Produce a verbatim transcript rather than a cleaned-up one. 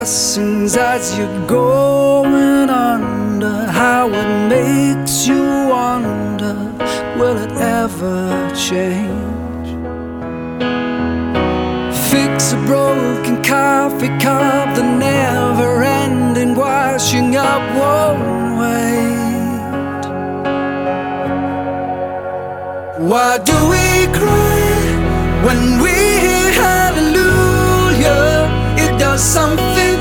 Blessings as you're going under, how it makes you wonder, will it ever change? Fix a broken coffee cup, the never-ending washing up won't wait. Why do we cry when we hear hallelujah? It does something